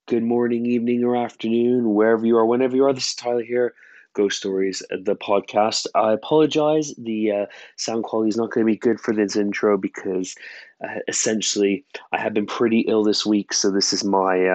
good morning, evening, or afternoon, wherever you are, whenever you are. This is Tyler here, Ghost Stories, the podcast. I apologize. The sound quality is not going to be good for this intro because essentially I have been pretty ill this week, so this is my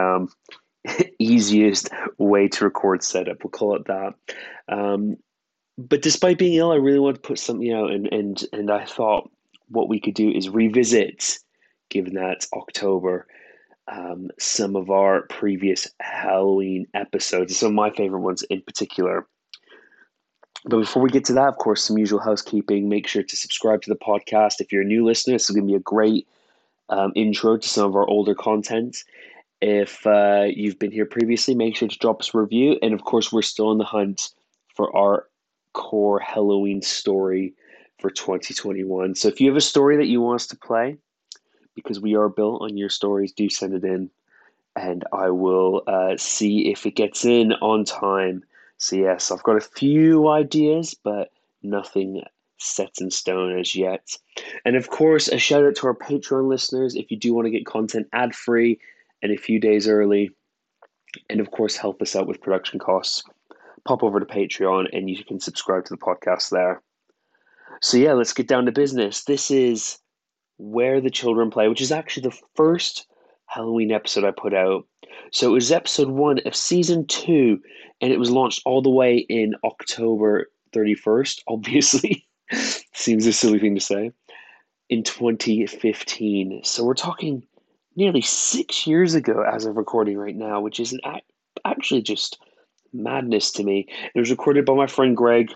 easiest way to record setup. We'll call it that. Um, but despite being ill, I really want to put something out, and I thought what we could do is revisit, given that it's October, some of our previous Halloween episodes, some of my favorite ones in particular. But before we get to that, of course, some usual housekeeping. Make sure to subscribe to the podcast. If you're a new listener, this is going to be a great intro to some of our older content. If you've been here previously, make sure to drop us a review. And of course, we're still on the hunt for our core Halloween story for 2021. So if you have a story that you want us to play, because we are built on your stories, do send it in and I will see if it gets in on time. So, yes, I've got a few ideas, but nothing set in stone as yet. And of course, a shout out to our Patreon listeners if you do want to get content ad free and a few days early. And of course, help us out with production costs. Pop over to Patreon and you can subscribe to the podcast there. So, yeah, let's get down to business. This is Where the Children Play, which is actually the first Halloween episode I put out. So it was episode 1 of season 2, and it was launched all the way in October 31st, obviously. Seems a silly thing to say. In 2015. So we're talking nearly 6 years ago as of recording right now, which is actually just madness to me. It was recorded by my friend Greg,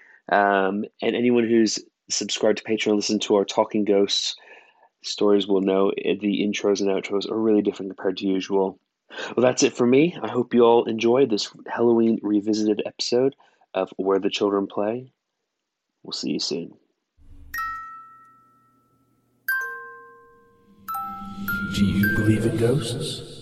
and anyone who's subscribed to Patreon, listen to our Talking Ghosts stories will know the intros and outros are really different compared to usual. Well, that's it for me. I hope you all enjoyed this Halloween revisited episode of Where the Children Play. We'll see you soon. Do you believe in ghosts?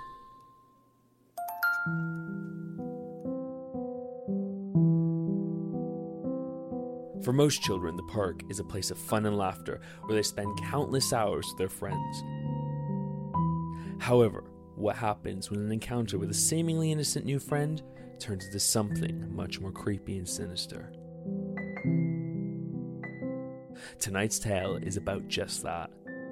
For most children, the park is a place of fun and laughter where they spend countless hours with their friends. However, what happens when an encounter with a seemingly innocent new friend turns into something much more creepy and sinister? Tonight's tale is about just that.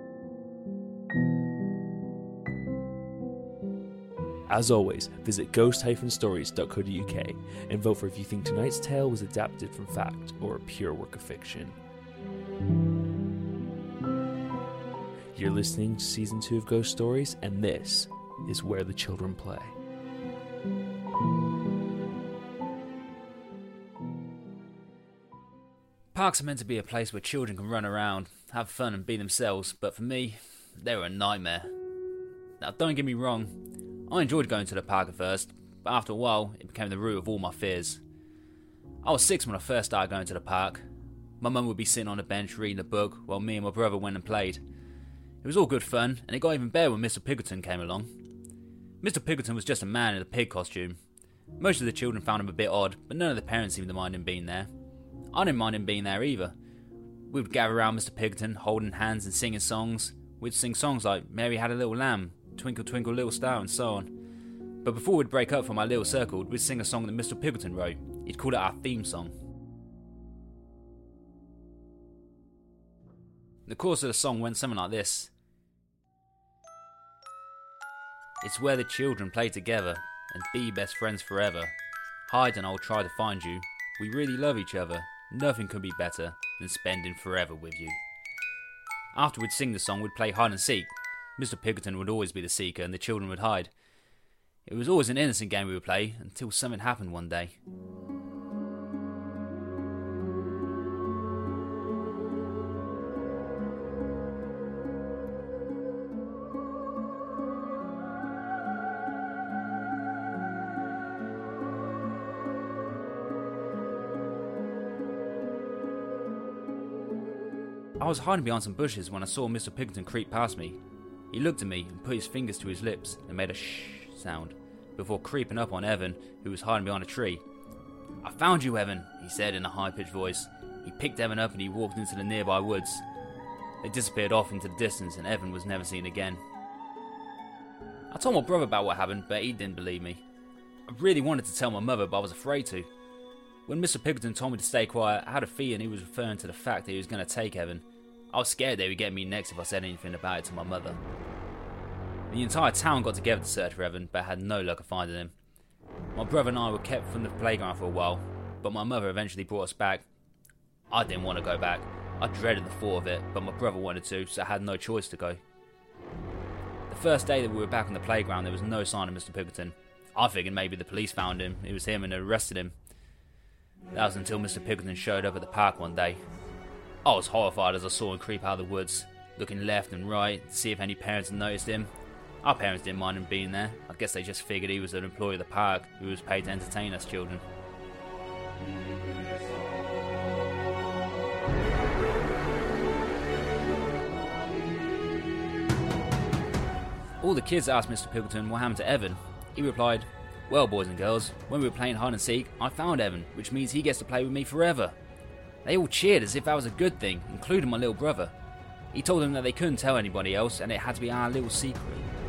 As always, visit ghost-stories.co.uk and vote for if you think tonight's tale was adapted from fact or a pure work of fiction. You're listening to Season 2 of Ghost Stories, and this is Where the Children Play. Parks are meant to be a place where children can run around, have fun and be themselves, but for me, they were a nightmare. Now don't get me wrong, I enjoyed going to the park at first, but after a while, it became the root of all my fears. I was 6 when I first started going to the park. My mum would be sitting on a bench reading a book while me and my brother went and played. It was all good fun, and it got even better when Mr. Piggleton came along. Mr. Piggleton was just a man in a pig costume. Most of the children found him a bit odd, but none of the parents seemed to mind him being there. I didn't mind him being there either. We would gather around Mr. Piggleton, holding hands and singing songs. We'd sing songs like Mary Had a Little Lamb, Twinkle Twinkle Little Star, and so on. But before we'd break up from our little circle, we'd sing a song that Mr. Piggleton wrote. He'd call it our theme song. The chorus of the song went something like this. It's where the children play together and be best friends forever. Hide and I'll try to find you. We really love each other. Nothing could be better than spending forever with you. After we'd sing the song, we'd play hide and seek. Mr. Piggleton would always be the seeker and the children would hide. It was always an innocent game we would play until something happened one day. I was hiding behind some bushes when I saw Mr. Piggleton creep past me. He looked at me and put his fingers to his lips and made a shh sound before creeping up on Evan, who was hiding behind a tree. I found you, Evan, he said in a high-pitched voice. He picked Evan up and he walked into the nearby woods. They disappeared off into the distance and Evan was never seen again. I told my brother about what happened, but he didn't believe me. I really wanted to tell my mother, but I was afraid to. When Mr. Pickerton told me to stay quiet, I had a feeling he was referring to the fact that he was going to take Evan. I was scared they would get me next if I said anything about it to my mother. The entire town got together to search for Evan, but had no luck of finding him. My brother and I were kept from the playground for a while, but my mother eventually brought us back. I didn't want to go back. I dreaded the thought of it, but my brother wanted to, so I had no choice to go. The first day that we were back on the playground, there was no sign of Mr. Pickerton. I figured maybe the police found him, it was him, and arrested him. That was until Mr. Pickerton showed up at the park one day. I was horrified as I saw him creep out of the woods, looking left and right to see if any parents had noticed him. Our parents didn't mind him being there. I guess they just figured he was an employee of the park who was paid to entertain us children. All the kids asked Mr. Pickerton what happened to Evan. He replied, "Well, boys and girls, when we were playing hide and seek, I found Evan, which means he gets to play with me forever." They all cheered as if that was a good thing, including my little brother. He told them that they couldn't tell anybody else and it had to be our little secret.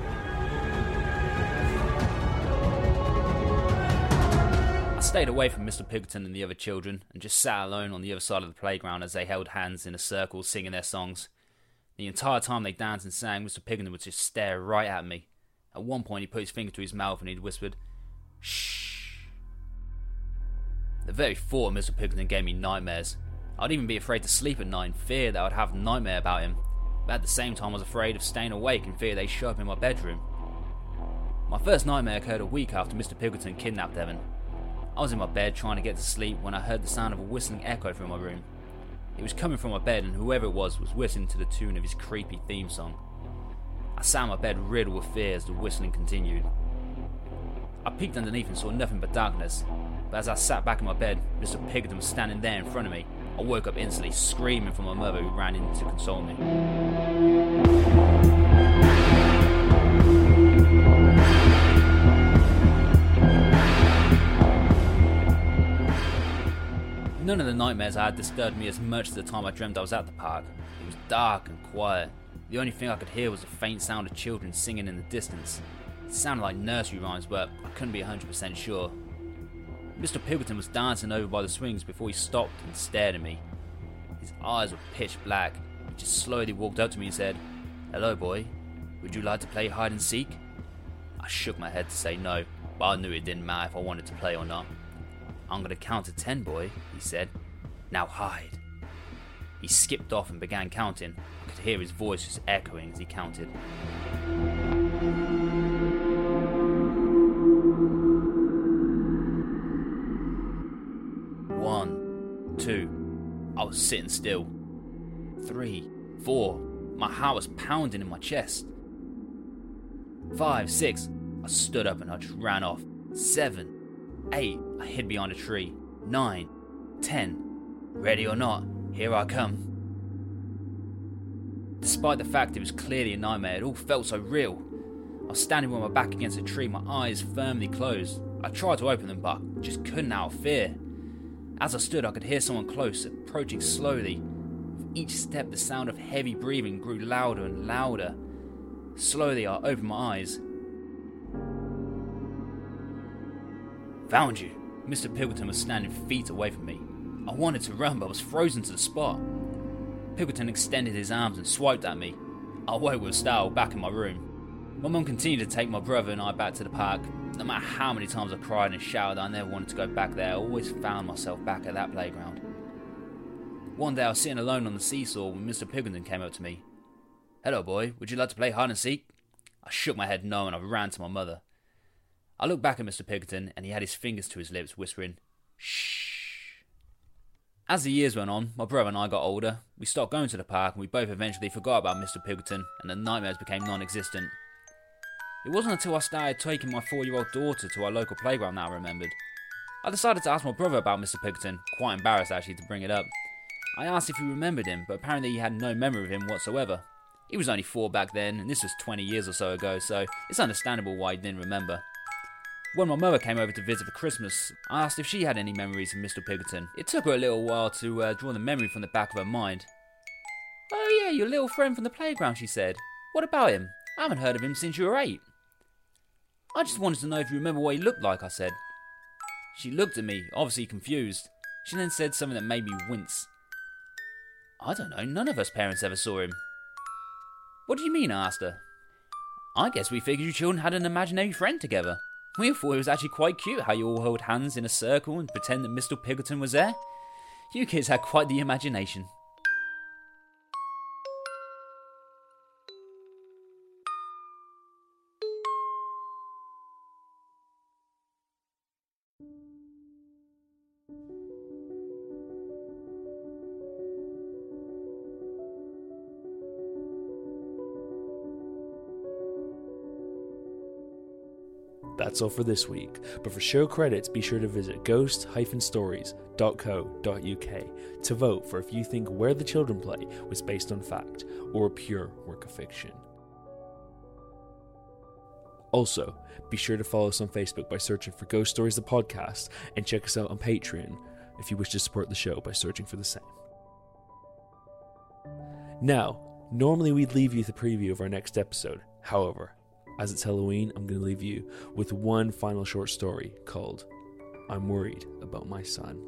I stayed away from Mr. Pickerton and the other children and just sat alone on the other side of the playground as they held hands in a circle singing their songs. The entire time they danced and sang, Mr. Pickerton would just stare right at me. At one point he put his finger to his mouth and he'd whispered, "Shh." The very thought of Mr. Pickerton gave me nightmares. I'd even be afraid to sleep at night in fear that I'd have a nightmare about him. But at the same time I was afraid of staying awake in fear they'd show up in my bedroom. My first nightmare occurred a week after Mr. Pickerton kidnapped Evan. I was in my bed trying to get to sleep when I heard the sound of a whistling echo from my room. It was coming from my bed and whoever it was whistling to the tune of his creepy theme song. I sat in my bed riddled with fear as the whistling continued. I peeked underneath and saw nothing but darkness, but as I sat back in my bed, Mr. Pickerton was standing there in front of me. I woke up instantly, screaming for my mother who ran in to console me. None of the nightmares I had disturbed me as much as the time I dreamt I was at the park. It was dark and quiet. The only thing I could hear was the faint sound of children singing in the distance. It sounded like nursery rhymes, but I couldn't be 100% sure. Mr. Pickerton was dancing over by the swings before he stopped and stared at me. His eyes were pitch black. He just slowly walked up to me and said, "Hello, boy. Would you like to play hide and seek?" I shook my head to say no, but I knew it didn't matter if I wanted to play or not. "I'm gonna count to 10, boy," he said. "Now hide." He skipped off and began counting. I could hear his voice just echoing as he counted. 1, 2. I was sitting still. 3, 4. My heart was pounding in my chest. 5, 6. I stood up and I just ran off. 7, 8. I hid behind a tree. 9, 10. Ready or not, here I come. Despite the fact it was clearly a nightmare, it all felt so real. I was standing with my back against a tree, my eyes firmly closed. I tried to open them, but I just couldn't out of fear. As I stood, I could hear someone close, approaching slowly. With each step, the sound of heavy breathing grew louder and louder. Slowly, I opened my eyes. "Found you." Mr. Pickerton was standing feet away from me. I wanted to run, but I was frozen to the spot. Pickerton extended his arms and swiped at me. I woke with style back in my room. My mum continued to take my brother and I back to the park. No matter how many times I cried and shouted that I never wanted to go back there, I always found myself back at that playground. One day I was sitting alone on the seesaw when Mr. Pickerton came up to me. "Hello, boy, would you like to play hide and seek?" I shook my head no and I ran to my mother. I looked back at Mr. Pickerton and he had his fingers to his lips, whispering, "Shh." As the years went on, my brother and I got older. We stopped going to the park and we both eventually forgot about Mr. Pickerton and the nightmares became non-existent. It wasn't until I started taking my 4-year-old daughter to our local playground that I remembered. I decided to ask my brother about Mr. Pickerton, quite embarrassed actually to bring it up. I asked if he remembered him, but apparently he had no memory of him whatsoever. He was only 4 back then, and this was 20 years or so ago, so it's understandable why he didn't remember. When my mother came over to visit for Christmas, I asked if she had any memories of Mr. Pickerton. It took her a little while to draw the memory from the back of her mind. "Oh yeah, your little friend from the playground," she said. "What about him? I haven't heard of him since you were 8. I just wanted to know if you remember what he looked like, I said. She looked at me, obviously confused. She then said something that made me wince. I don't know, none of us parents ever saw him. What do you mean, I asked her. I guess we figured you children had an imaginary friend together. We thought it was actually quite cute how you all hold hands in a circle and pretend that Mr. Pickleton was there. You kids had quite the imagination. That's all for this week, but for show credits be sure to visit ghost-stories.co.uk to vote for if you think Where the Children Play was based on fact or a pure work of fiction. Also, be sure to follow us on Facebook by searching for Ghost Stories the Podcast, and check us out on Patreon if you wish to support the show by searching for the same. Now, normally we'd leave you with a preview of our next episode. However, as it's Halloween, I'm going to leave you with one final short story called I'm Worried About My Son.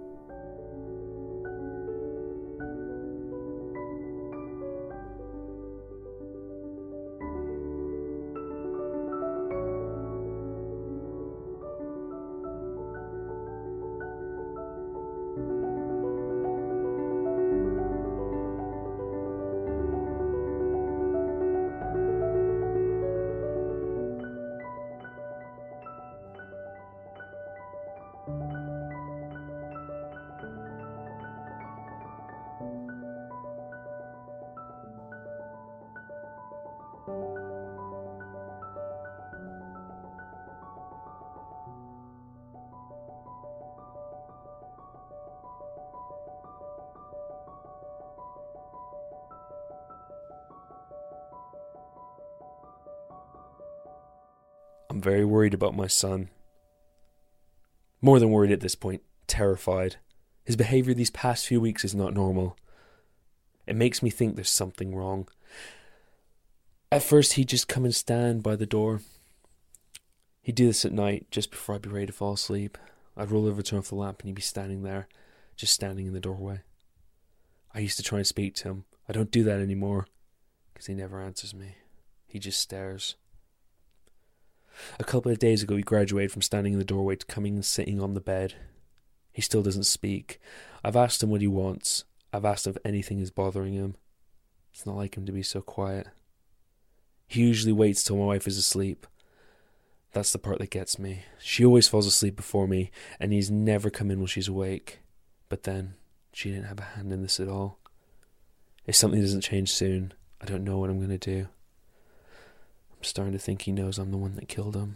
I'm very worried about my son. More than worried at this point, terrified. His behaviour these past few weeks is not normal. It makes me think there's something wrong. At first, he'd just come and stand by the door. He'd do this at night, just before I'd be ready to fall asleep. I'd roll over, turn off the lamp, and he'd be standing there, just standing in the doorway. I used to try and speak to him. I don't do that anymore, because he never answers me. He just stares. A couple of days ago, he graduated from standing in the doorway to coming and sitting on the bed. He still doesn't speak. I've asked him what he wants. I've asked him if anything is bothering him. It's not like him to be so quiet. He usually waits till my wife is asleep. That's the part that gets me. She always falls asleep before me, and he's never come in while she's awake. But then, she didn't have a hand in this at all. If something doesn't change soon, I don't know what I'm going to do. I'm starting to think he knows I'm the one that killed him.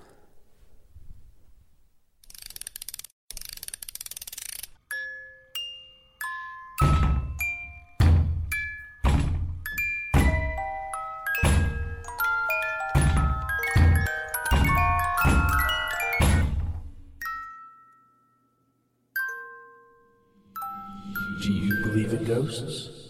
Do you believe in ghosts?